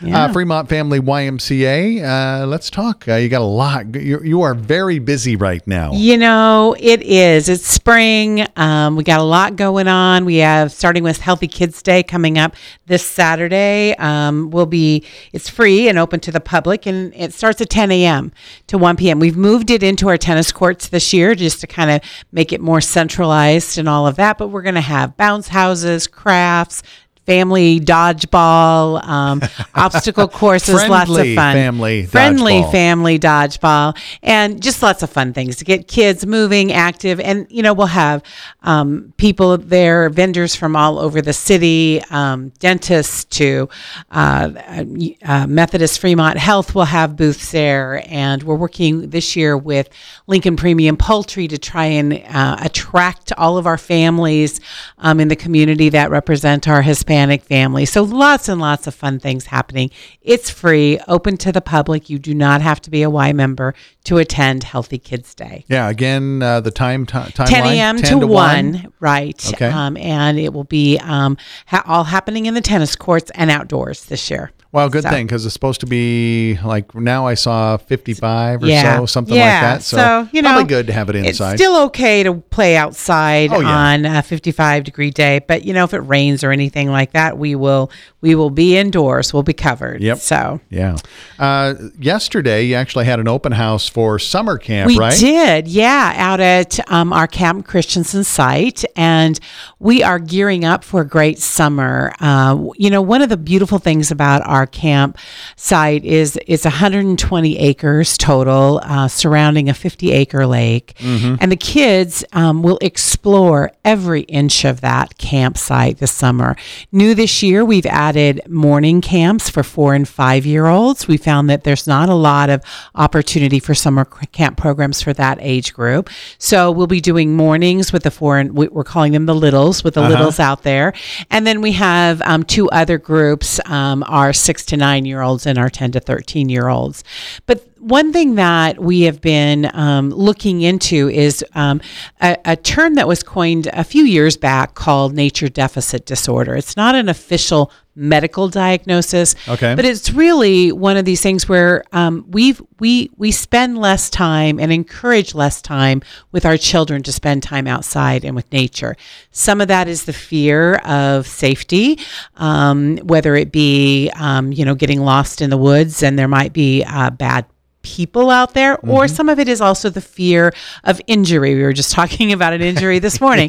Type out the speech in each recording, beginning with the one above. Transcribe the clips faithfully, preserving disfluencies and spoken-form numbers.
Yeah. Uh, Fremont Family Y M C A, uh, let's talk. Uh, you got a lot. You, you are very busy right now. You know, it is. It's spring. Um, we got a lot going on. We have, starting with Healthy Kids Day coming up this Saturday. Um, will be, it's free and open to the public, and it starts at ten a.m. to one p.m. We've moved it into our tennis courts this year just to kind of make it more centralized and all of that. But we're going to have bounce houses, crafts, family dodgeball, um, obstacle courses, Friendly lots of fun. family Friendly dodgeball. family dodgeball, and just lots of fun things to get kids moving, active. And, you know, we'll have um, people there, vendors from all over the city, um, dentists to uh, uh, Methodist Fremont Health will have booths there. And we're working this year with Lincoln Premium Poultry to try and uh, attract all of our families um, in the community that represent our Hispanic family. So lots and lots of fun things happening. It's free, open to the public. You do not have to be a Y member to attend Healthy Kids Day. Yeah, again, uh, the time t- timeline? ten a.m. to, to one, one, right. Okay. Um, and it will be um, ha- all happening in the tennis courts and outdoors this year. Well, good so. thing, because it's supposed to be, like, now I saw fifty-five or yeah. so, something yeah. like that. So, so you know, probably good to have it inside. It's still okay to play outside oh, yeah. on a fifty-five degree day, but, you know, if it rains or anything like that, we will we will be indoors. We'll be covered. Yep. So, yeah. Uh, yesterday, you actually had an open house for summer camp, we right? We did, yeah, out at um, our Camp Christensen site, and we are gearing up for a great summer. Uh, you know, one of the beautiful things about our camp site is it's one hundred twenty acres total, uh, surrounding a fifty acre lake, mm-hmm. and the kids um, will explore every inch of that campsite this summer. New this year, we've added morning camps for four and five year olds. We found that there's not a lot of opportunity for summer camp programs for that age group. So we'll be doing mornings with the four, and we're calling them the littles, with the uh-huh. littles out there. And then we have um, two other groups, um, our six to nine year olds and our ten to thirteen year olds. But one thing that we have been um, looking into is um, a, a term that was coined a few years back called nature deficit disorder. It's not an official medical diagnosis, okay. but it's really one of these things where um, we've we we spend less time and encourage less time with our children to spend time outside and with nature. Some of that is the fear of safety, um, whether it be um, you know getting lost in the woods, and there might be uh, bad people out there, or mm-hmm. some of it is also the fear of injury. We were just talking about an injury this morning.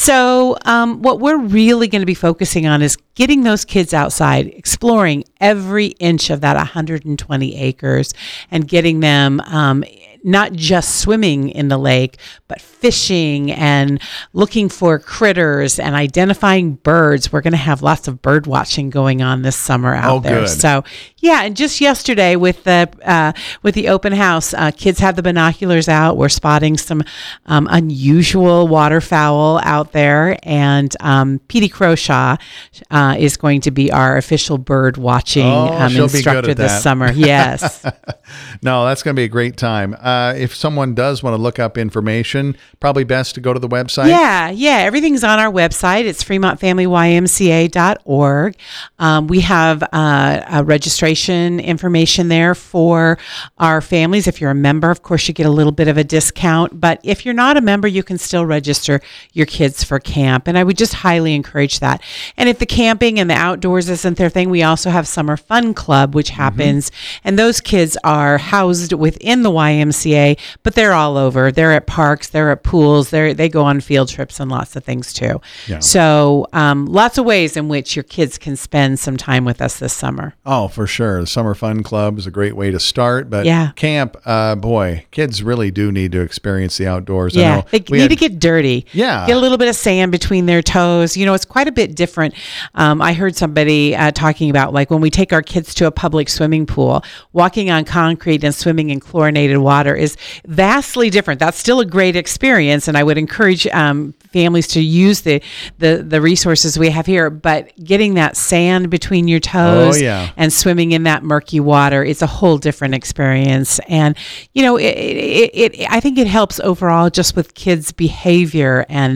So um, what we're really going to be focusing on is getting those kids outside, exploring every inch of that one hundred twenty acres, and getting them um, not just swimming in the lake, but fishing and looking for critters and identifying birds. We're going to have lots of bird watching going on this summer out oh, there. Good. So yeah, and just yesterday with the uh, with the open house, uh, kids have the binoculars out. We're spotting some um, unusual waterfowl out there, and um, Petey Croshaw uh, is going to be our official bird watching oh, um, instructor this that. summer. Yes. No, that's going to be a great time. Uh, if someone does want to look up information, probably best to go to the website. Yeah, yeah. Everything's on our website. It's fremont family y m c a dot org. Um, we have uh, a registration information there for our families. If you're a member, of course, you get a little bit of a discount. But if you're not a member, you can still register your kids for camp. And I would just highly encourage that. And if the camping and the outdoors isn't their thing, we also have Summer Fun Club, which happens. Mm-hmm. And those kids are housed within the Y M C A, but they're all over. They're at parks, they're at pools, they they go on field trips and lots of things too. Yeah. So um, lots of ways in which your kids can spend some time with us this summer. Oh, for sure. The Summer Fun Club is a great way to start, but yeah. camp, uh, boy, kids really do need to experience the outdoors. Yeah, I know they need had, to get dirty. Yeah. Get a little bit of sand between their toes. You know, it's quite a bit different. Um, I heard somebody uh, talking about, like, when we take our kids to a public swimming pool, walking on concrete and swimming in chlorinated water is vastly different. That's still a great experience, and I would encourage um, families to use the, the the resources we have here. But getting that sand between your toes oh, yeah. and swimming in that murky water is a whole different experience. And you know, it, it, it I think it helps overall just with kids' behavior and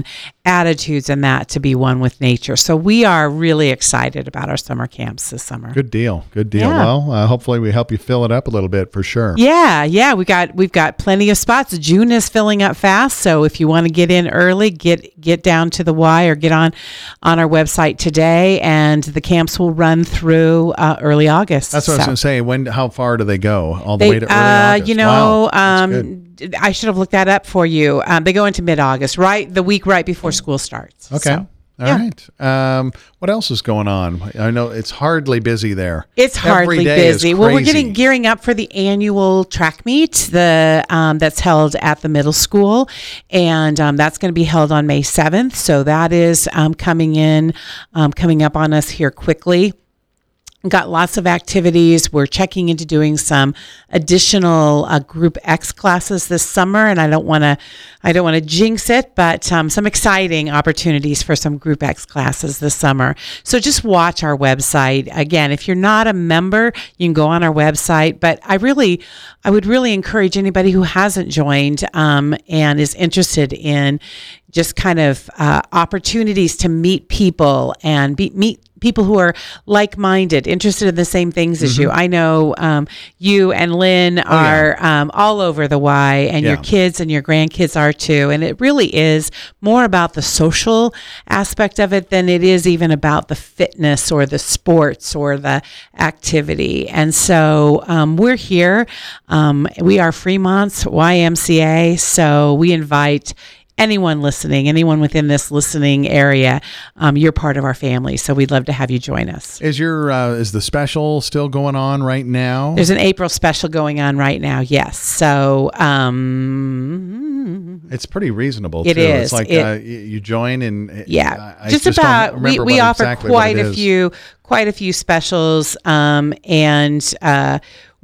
attitudes and that to be one with nature. So we are really excited about our summer camps this summer. Good deal. Good deal. Yeah. Well, uh, hopefully we help you fill it up a little bit for sure. Yeah, yeah, we got we've got plenty of spots. June is filling up fast, so if you want to get in early, get get down to the Y or get on on our website today, and the camps will run through uh, early August. That's what so. I was going to say. When? How far do they go? All the They, way to early uh, August? you know, Wow, that's good. um, I should have looked that up for you. Um, they go into mid-August, right? The week right before school starts. Okay. So, All yeah. right. Um, what else is going on? I know it's hardly busy there. It's Every hardly day is busy. Well, we're crazy. getting gearing up for the annual track meet, the um, that's held at the middle school, and um, that's going to be held on May seventh. So that is um, coming in, um, coming up on us here quickly. Got lots of activities. We're checking into doing some additional uh, Group X classes this summer, and I don't want to, I don't want to jinx it, but um, some exciting opportunities for some Group X classes this summer. So just watch our website. Again, if you're not a member, you can go on our website. But I really, I would really encourage anybody who hasn't joined um, and is interested in just kind of uh, opportunities to meet people and be, meet people who are like-minded, interested in the same things as you. I know um, you and Lynn are yeah. um, all over the Y, and Yeah. your kids and your grandkids are too. And it really is more about the social aspect of it than it is even about the fitness or the sports or the activity. And so um, we're here. Um, we are Fremont's Y M C A, so we invite anyone listening, anyone within this listening area, um, you're part of our family. So we'd love to have you join us. Is your uh, is the special still going on right now? There's an April special going on right now. Yes. So um, it's pretty reasonable. It too. is. It's like It- uh, y- you join and yeah, I, I just, just about. don't We remember we what offer exactly what quite it a is. few quite a few specials, um, and uh,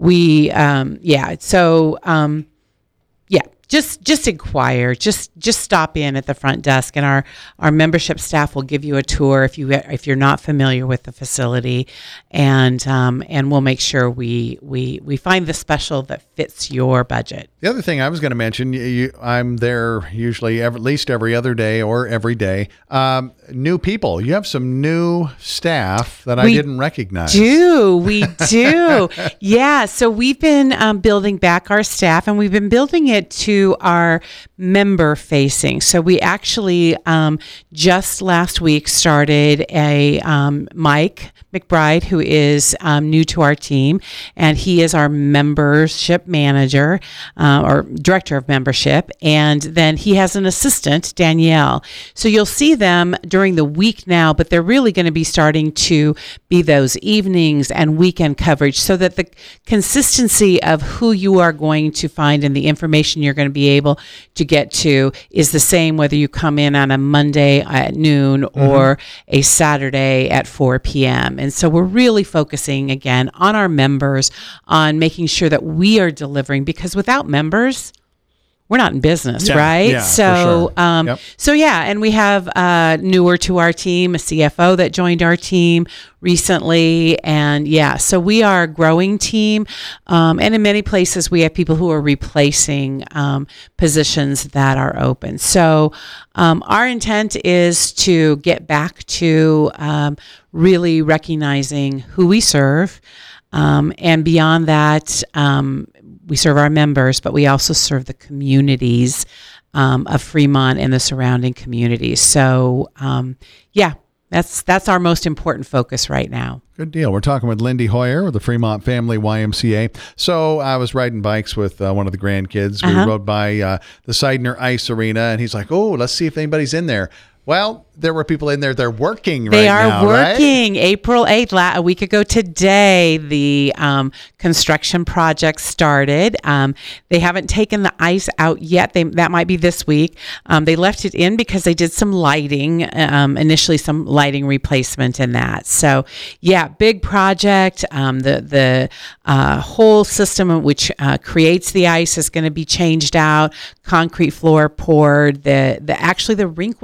we um, yeah. So um, yeah. Just just inquire. Just just stop in at the front desk, and our, our membership staff will give you a tour if you if you're not familiar with the facility, and um, and we'll make sure we we we find the special that fits your budget. The other thing I was going to mention, you, you, I'm there usually every, at least every other day or every day. Um, new people. You have some new staff that I We didn't recognize. Do we do? Yeah. So we've been um, building back our staff, and we've been building it to our member facing. So we actually um, just last week started a um, Mike McBride, who is um, new to our team, and he is our membership manager uh, or director of membership. And then he has an assistant, Danielle. So you'll see them during the week now, but they're really going to be starting to be those evenings and weekend coverage, so that the consistency of who you are going to find and the information you're going to be able to get to is the same whether you come in on a Monday at noon mm-hmm. or a Saturday at four p.m. And so we're really focusing again on our members, on making sure that we are delivering, because without members, we're not in business, yeah, right? Yeah, so, for sure. um, yep. so yeah, and we have uh, newer to our team, a C F O that joined our team recently, and yeah, so we are a growing team, um, and in many places we have people who are replacing um, positions that are open. So um, our intent is to get back to um, really recognizing who we serve, um, and beyond that, um, we serve our members, but we also serve the communities um, of Fremont and the surrounding communities. So, um, yeah, that's that's our most important focus right now. Good deal. We're talking with Lindy Hoyer with the Fremont Family Y M C A. So I was riding bikes with uh, one of the grandkids. We Uh-huh. rode by uh, the Seidner Ice Arena, and he's like, "Oh, let's see if anybody's in there." Well, there were people in there. They're working right They are now, working. right? April eighth, la- a week ago today, the um, construction project started. Um, they haven't taken the ice out yet. They, that might be this week. Um, they left it in because they did some lighting, um, initially some lighting replacement in that. So, yeah, big project. Um, the the uh, whole system which uh, creates the ice is going to be changed out. Concrete floor poured. The the actually the rink will shrink.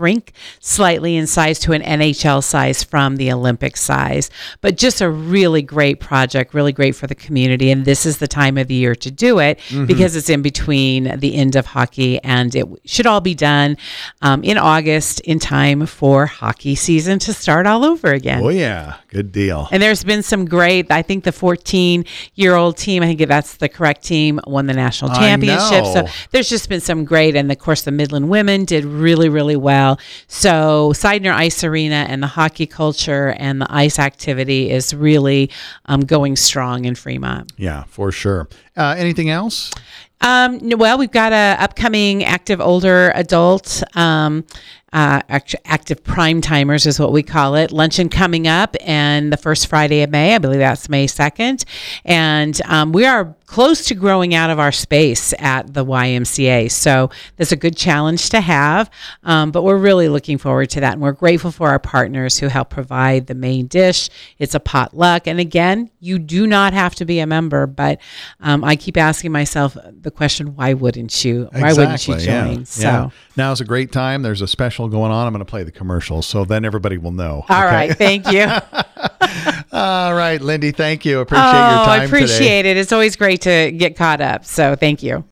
shrink slightly in size to an N H L size from the Olympic size. But just a really great project, really great for the community. And this is the time of the year to do it mm-hmm. because it's in between the end of hockey, and it should all be done um, in August in time for hockey season to start all over again. Oh, yeah. Good deal. And there's been some great, I think the fourteen-year-old team, I think that's the correct team, won the national championship. So there's just been some great, and of course the Midland women did really, really well. So Seidner Ice Arena and the hockey culture and the ice activity is really um, going strong in Fremont. Yeah, for sure. Uh, anything else? Um, well, we've got a upcoming active older adult um, uh, act- active prime timers is what we call it. Luncheon coming up, and the first Friday of May, I believe that's May second. And um, we are close to growing out of our space at the Y M C A. So that's a good challenge to have, um, but we're really looking forward to that. And we're grateful for our partners who help provide the main dish. It's a potluck. And again, you do not have to be a member, but um, I keep asking myself the question, why wouldn't you? Why exactly, wouldn't you join? Yeah, so yeah. Now's a great time. There's a special going on. I'm going to play the commercial, so then everybody will know. All okay? right. Thank you. All right, Lindy, thank you. Appreciate oh, your time I appreciate today. it. It's always great to get caught up. So thank you.